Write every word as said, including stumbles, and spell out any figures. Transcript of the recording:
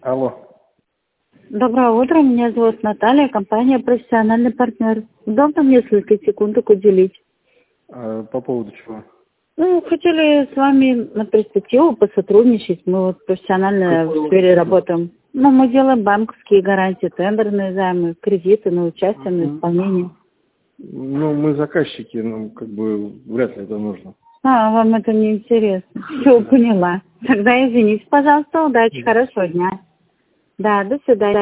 Алло. Доброе утро, меня зовут Наталья, компания «Профессиональный партнер». Удобно несколько секундок уделить? А, по поводу чего? Ну, хотели с вами на перспективу посотрудничать. Мы вот профессионально в сфере работаем. Ну, мы делаем банковские гарантии, тендерные займы, кредиты на участие, на исполнение. Ну, мы заказчики, нам как бы вряд ли это нужно. А, вам это не интересно. Все, поняла. Тогда извините, пожалуйста, удачи, хорошего дня. Да, до свидания.